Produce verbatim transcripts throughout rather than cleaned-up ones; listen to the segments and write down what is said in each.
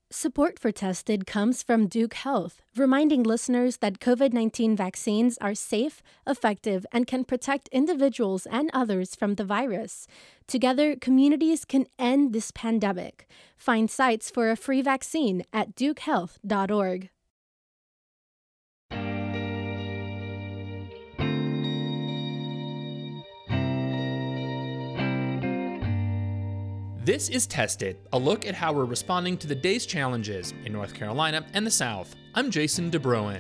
Support for Tested comes from Duke Health, reminding listeners that COVID nineteen vaccines are safe, effective, and can protect individuals and others from the virus. Together, communities can end this pandemic. Find sites for a free vaccine at duke health dot org. This is Tested, a look at how we're responding to the day's challenges in North Carolina and the South. I'm Jason DeBruin.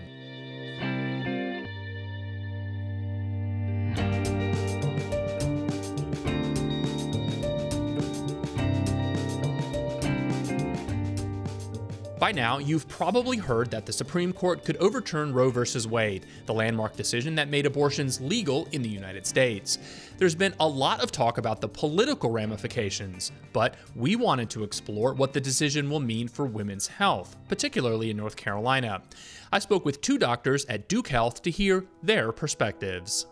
By now, you've probably heard that the Supreme Court could overturn Roe v. Wade, the landmark decision that made abortions legal in the United States. There's been a lot of talk about the political ramifications, but we wanted to explore what the decision will mean for women's health, particularly in North Carolina. I spoke with two doctors at Duke Health to hear their perspectives.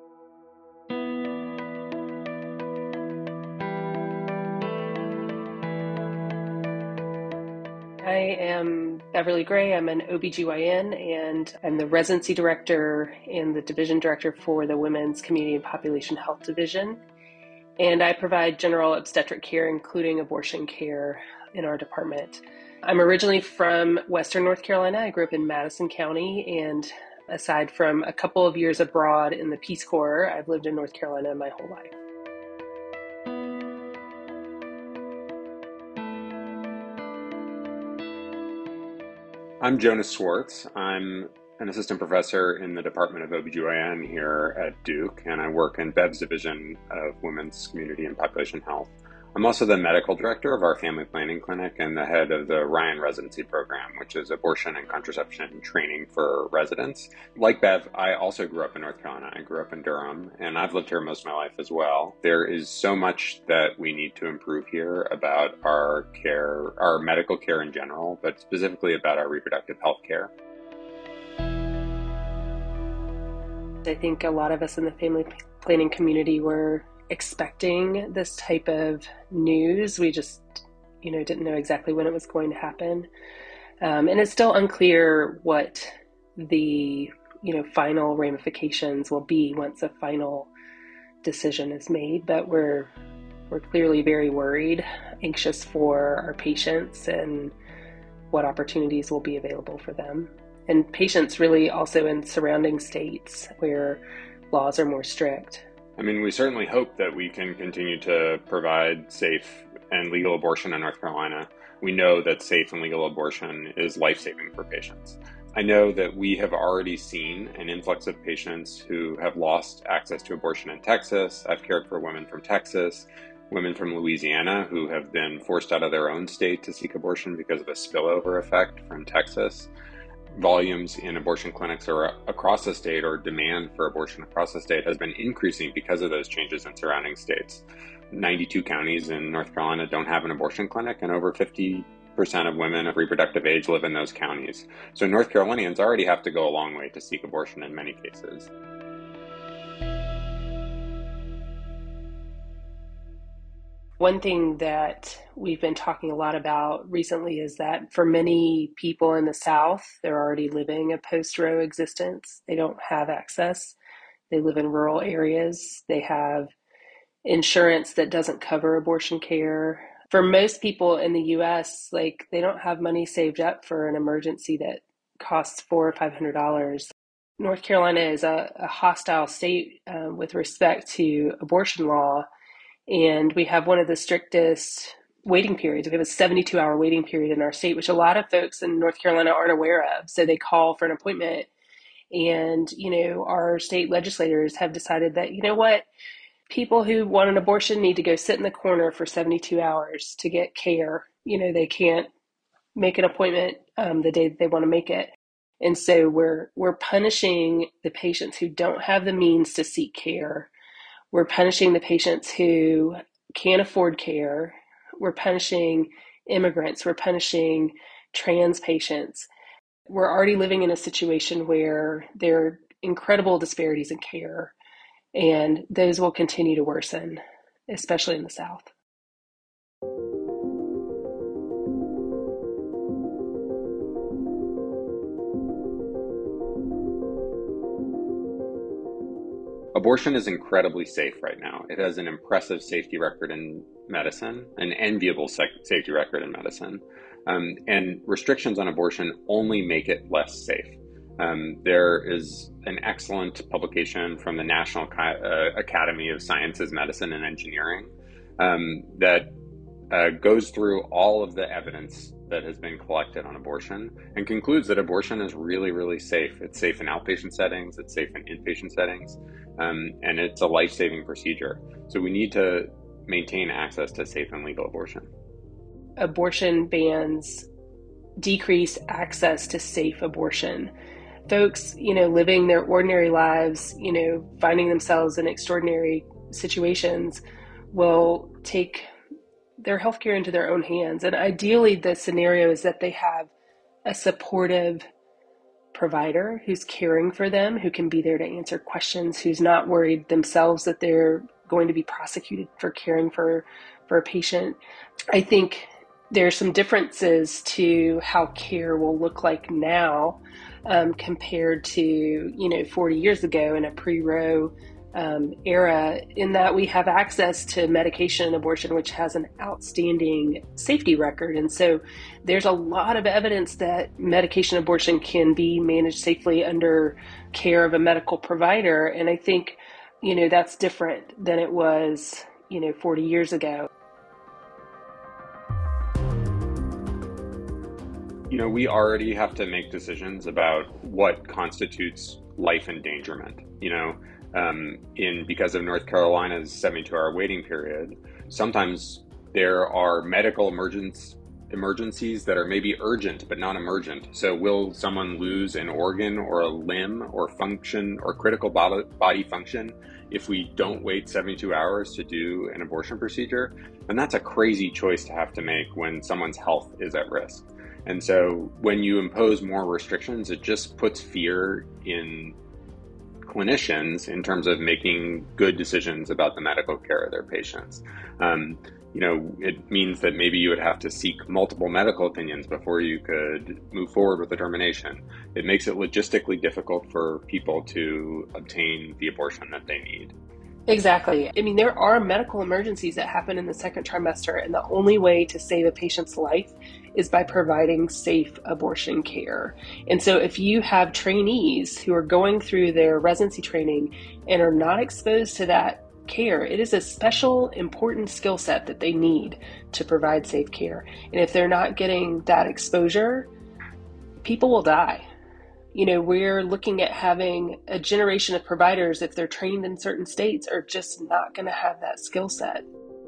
I am Beverly Gray. I'm an O B G Y N, and I'm the residency director and the division director for the Women's Community and Population Health Division. And I provide general obstetric care, including abortion care, in our department. I'm originally from Western North Carolina. I grew up in Madison County, and aside from a couple of years abroad in the Peace Corps, I've lived in North Carolina my whole life. I'm Jonas Schwartz. I'm an assistant professor in the Department of O B G Y N here at Duke, and I work in Bev's Division of Women's Community and Population Health. I'm also the medical director of our family planning clinic and the head of the Ryan Residency Program, which is abortion and contraception training for residents. Like Bev, I also grew up in North Carolina. I grew up in Durham, and I've lived here most of my life as well. There is so much that we need to improve here about our care, our medical care in general, but specifically about our reproductive health care. I think a lot of us in the family planning community were expecting this type of news. We just, you know, didn't know exactly when it was going to happen. Um, and it's still unclear what the, you know, final ramifications will be once a final decision is made. But we're, we're clearly very worried, anxious for our patients and what opportunities will be available for them. And patients really also in surrounding states where laws are more strict. I mean, we certainly hope that we can continue to provide safe and legal abortion in North Carolina. We know that safe and legal abortion is life-saving for patients. I know that we have already seen an influx of patients who have lost access to abortion in Texas. I've cared for women from Texas, women from Louisiana who have been forced out of their own state to seek abortion because of a spillover effect from Texas. Volumes in abortion clinics or across the state, or demand for abortion across the state, has been increasing because of those changes in surrounding states. ninety-two counties in North Carolina don't have an abortion clinic, and over fifty percent of women of reproductive age live in those counties. So North Carolinians already have to go a long way to seek abortion in many cases. One thing that we've been talking a lot about recently is that for many people in the South, they're already living a post-Roe existence. They don't have access. They live in rural areas. They have insurance that doesn't cover abortion care. For most people in the U S, like, they don't have money saved up for an emergency that costs four or five hundred dollars. North Carolina is a, a hostile state uh, with respect to abortion law. And we have one of the strictest waiting periods. We have a seventy-two hour waiting period in our state, which a lot of folks in North Carolina aren't aware of. So they call for an appointment. And, you know, our state legislators have decided that, you know what, people who want an abortion need to go sit in the corner for seventy-two hours to get care. You know, they can't make an appointment um, the day that they want to make it. And so we're we're punishing the patients who don't have the means to seek care. We're punishing the patients who can't afford care. We're punishing immigrants. We're punishing trans patients. We're already living in a situation where there are incredible disparities in care, and those will continue to worsen, especially in the South. Abortion is incredibly safe right now. It has an impressive safety record in medicine, an enviable sec- safety record in medicine. Um, and restrictions on abortion only make it less safe. Um, there is an excellent publication from the National uh, Academy of Sciences, Medicine, and Engineering um, that uh, goes through all of the evidence that has been collected on abortion and concludes that abortion is really, really safe. It's safe in outpatient settings, it's safe in inpatient settings, um, and it's a life-saving procedure. So we need to maintain access to safe and legal abortion. Abortion bans decrease access to safe abortion. Folks, you know, living their ordinary lives, you know, finding themselves in extraordinary situations will take their healthcare into their own hands. And ideally, the scenario is that they have a supportive provider who's caring for them, who can be there to answer questions, who's not worried themselves that they're going to be prosecuted for caring for, for a patient. I think there are some differences to how care will look like now um, compared to, you know, forty years ago in a pre-Roe um, era, in that we have access to medication and abortion, which has an outstanding safety record. And so there's a lot of evidence that medication abortion can be managed safely under care of a medical provider. And I think, you know, that's different than it was, you know, forty years ago. You know, we already have to make decisions about what constitutes life endangerment. You know, um, in because of North Carolina's seventy-two hour waiting period, sometimes there are medical emergence, emergencies that are maybe urgent but not emergent. So will someone lose an organ or a limb or function or critical body, body function if we don't wait seventy-two hours to do an abortion procedure? And that's a crazy choice to have to make when someone's health is at risk. And so when you impose more restrictions, it just puts fear in clinicians in terms of making good decisions about the medical care of their patients. Um, you know, it means that maybe you would have to seek multiple medical opinions before you could move forward with a termination. It makes it logistically difficult for people to obtain the abortion that they need. Exactly. I mean, there are medical emergencies that happen in the second trimester, and the only way to save a patient's life is by providing safe abortion care. And so if you have trainees who are going through their residency training and are not exposed to that care, it is a special, important skill set that they need to provide safe care. And if they're not getting that exposure, people will die. You know, we're looking at having a generation of providers, if they're trained in certain states, are just not going to have that skill set.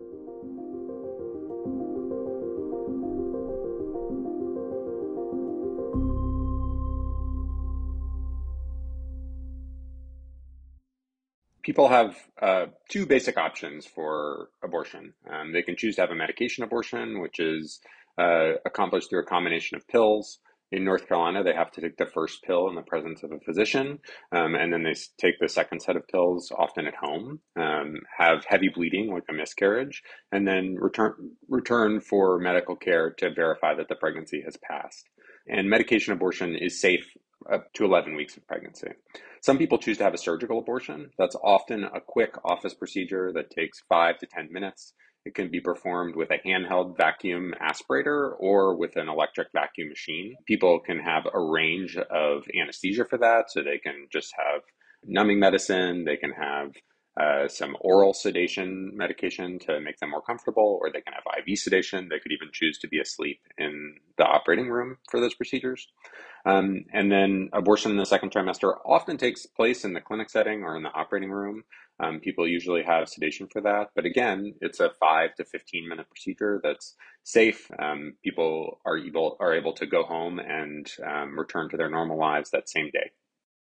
People have uh, two basic options for abortion. Um, they can choose to have a medication abortion, which is uh, accomplished through a combination of pills. In North Carolina, they have to take the first pill in the presence of a physician, um, and then they take the second set of pills, often at home, um, have heavy bleeding like a miscarriage, and then return return for medical care to verify that the pregnancy has passed. And medication abortion is safe up to eleven weeks of pregnancy. Some people choose to have a surgical abortion. That's often a quick office procedure that takes five to ten minutes. It can be performed with a handheld vacuum aspirator or with an electric vacuum machine. People can have a range of anesthesia for that, so they can just have numbing medicine, they can have uh, some oral sedation medication to make them more comfortable, or they can have I V sedation. They could even choose to be asleep in the operating room for those procedures. Um, and then abortion in the second trimester often takes place in the clinic setting or in the operating room. Um, people usually have sedation for that. But again, it's a five to fifteen minute procedure that's safe. Um, people are able, are able to go home and um, return to their normal lives that same day.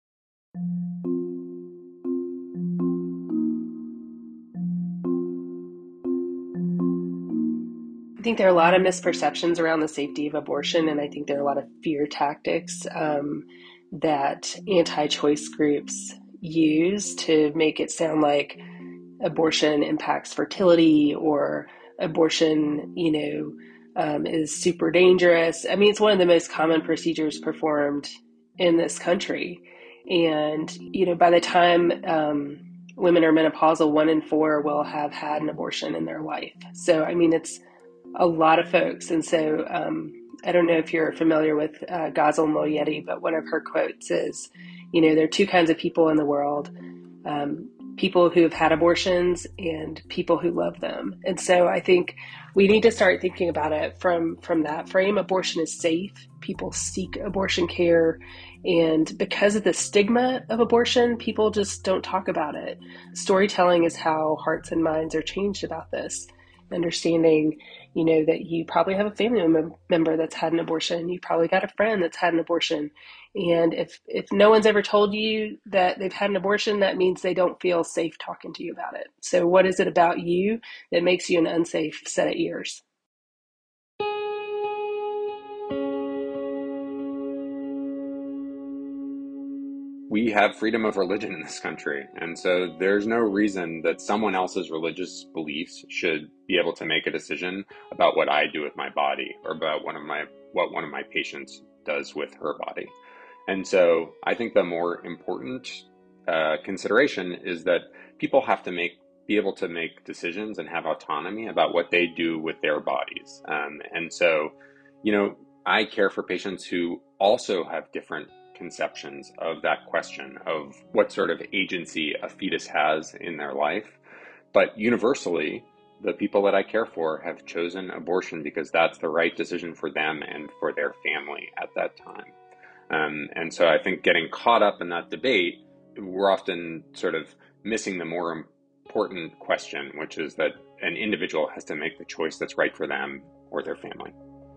I think there are a lot of misperceptions around the safety of abortion, and I think there are a lot of fear tactics um, that anti-choice groups use to make it sound like abortion impacts fertility or abortion, you know, um, is super dangerous. I mean, it's one of the most common procedures performed in this country. And, you know, by the time um, women are menopausal, one in four will have had an abortion in their life. So, I mean, it's a lot of folks. And so um, I don't know if you're familiar with uh, Ghazal Moyedi, but one of her quotes is, you know, there are two kinds of people in the world, um, people who have had abortions and people who love them. And so I think we need to start thinking about it from, from that frame. Abortion is safe. People seek abortion care. And because of the stigma of abortion, people just don't talk about it. Storytelling is how hearts and minds are changed about this. Understanding, you know, that you probably have a family mem- member that's had an abortion. You probably got a friend that's had an abortion. And if, if no one's ever told you that they've had an abortion, that means they don't feel safe talking to you about it. So what is it about you that makes you an unsafe set of ears? We have freedom of religion in this country. And so there's no reason that someone else's religious beliefs should be able to make a decision about what I do with my body or about one of my what one of my patients does with her body. And so I think the more important uh, consideration is that people have to make be able to make decisions and have autonomy about what they do with their bodies. Um, and so, you know, I care for patients who also have different conceptions of that question of what sort of agency a fetus has in their life. But universally, the people that I care for have chosen abortion because that's the right decision for them and for their family at that time. Um, and so I think getting caught up in that debate, we're often sort of missing the more important question, which is that an individual has to make the choice that's right for them or their family.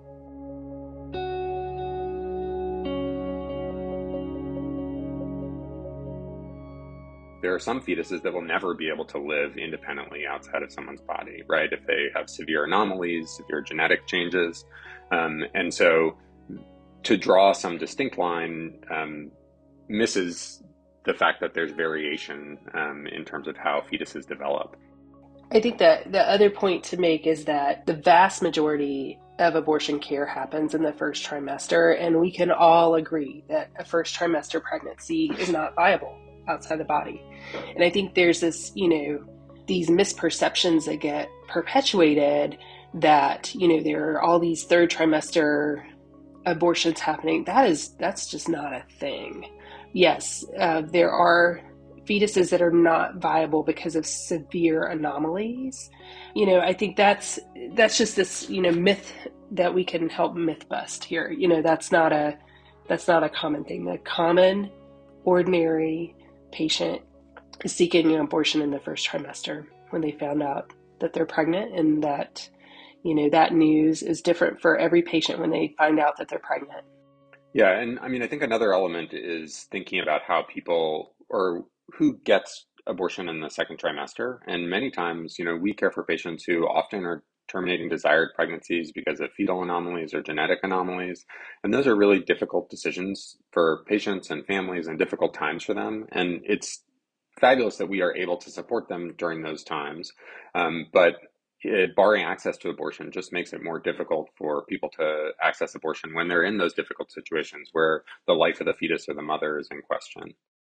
There are some fetuses that will never be able to live independently outside of someone's body, right? If they have severe anomalies, severe genetic changes. Um, and so to draw some distinct line um, misses the fact that there's variation um, in terms of how fetuses develop. I think that the other point to make is that the vast majority of abortion care happens in the first trimester, and we can all agree that a first trimester pregnancy is not viable outside the body. And I think there's this, you know, these misperceptions that get perpetuated that, you know, there are all these third trimester abortions happening. That is, that's just not a thing. Yes, uh, there are fetuses that are not viable because of severe anomalies. You know, I think that's, that's just this, you know, myth that we can help myth bust here. You know, that's not a, that's not a common thing. The common, ordinary patient is seeking an abortion in the first trimester when they found out that they're pregnant, and that, you know, that news is different for every patient when they find out that they're pregnant. Yeah, and I mean, I think another element is thinking about how people, or who gets abortion in the second trimester. And many times, you know, we care for patients who often are terminating desired pregnancies because of fetal anomalies or genetic anomalies. And those are really difficult decisions for patients and families and difficult times for them. And it's fabulous that we are able to support them during those times. Um, but it, barring access to abortion just makes it more difficult for people to access abortion when they're in those difficult situations where the life of the fetus or the mother is in question.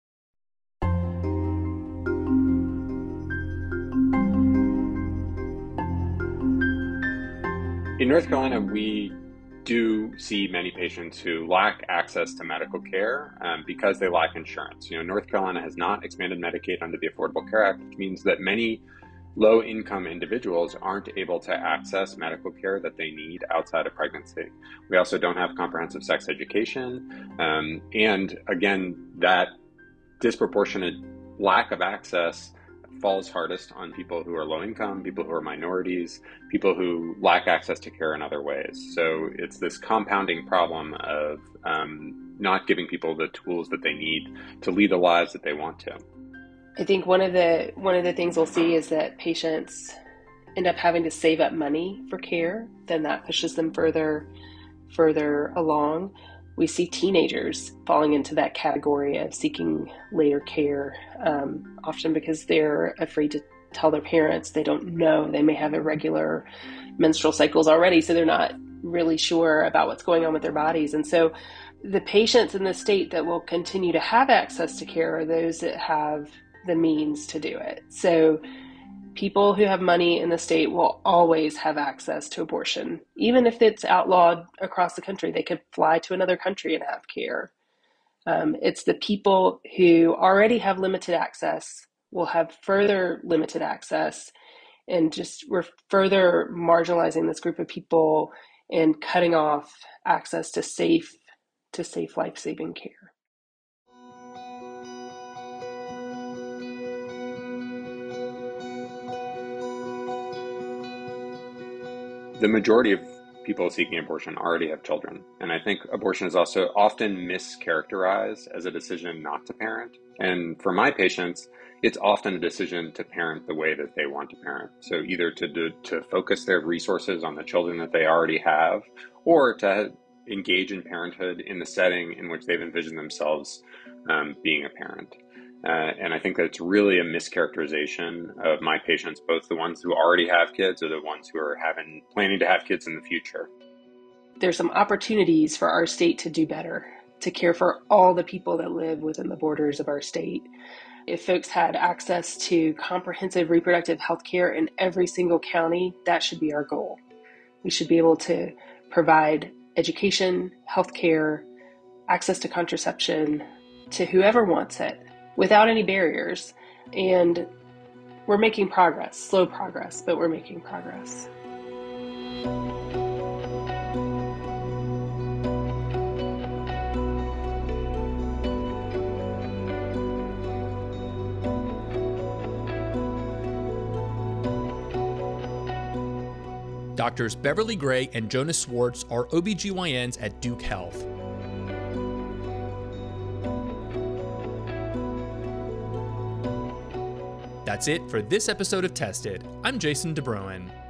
In North Carolina, we do see many patients who lack access to medical care um, because they lack insurance. You know, North Carolina has not expanded Medicaid under the Affordable Care Act, which means that many low-income individuals aren't able to access medical care that they need outside of pregnancy. We also don't have comprehensive sex education. Um, and again, that disproportionate lack of access falls hardest on people who are low income, people who are minorities, people who lack access to care in other ways. So it's this compounding problem of um, not giving people the tools that they need to lead the lives that they want to. I think one of the one of the things we'll see is that patients end up having to save up money for care. Then that pushes them further further along. We see teenagers falling into that category of seeking later care, um, often because they're afraid to tell their parents. They don't know. They may have irregular menstrual cycles already, so they're not really sure about what's going on with their bodies. And so the patients in the state that will continue to have access to care are those that have the means to do it. So people who have money in the state will always have access to abortion. Even if it's outlawed across the country, they could fly to another country and have care. Um, it's the people who already have limited access will have further limited access, and just we're further marginalizing this group of people and cutting off access to safe, to safe life-saving care. The majority of people seeking abortion already have children, and I think abortion is also often mischaracterized as a decision not to parent. And for my patients, it's often a decision to parent the way that they want to parent. So either to do, to focus their resources on the children that they already have, or to engage in parenthood in the setting in which they've envisioned themselves um, being a parent. Uh, and I think that it's really a mischaracterization of my patients, both the ones who already have kids or the ones who are having planning to have kids in the future. There's some opportunities for our state to do better, to care for all the people that live within the borders of our state. If folks had access to comprehensive reproductive health care in every single county, that should be our goal. We should be able to provide education, health care, access to contraception to whoever wants it, without any barriers. And we're making progress, slow progress, but we're making progress. Doctors Beverly Gray and Jonas Swartz are O B G Y Ns at Duke Health. That's it for this episode of Tested. I'm Jason DeBruin.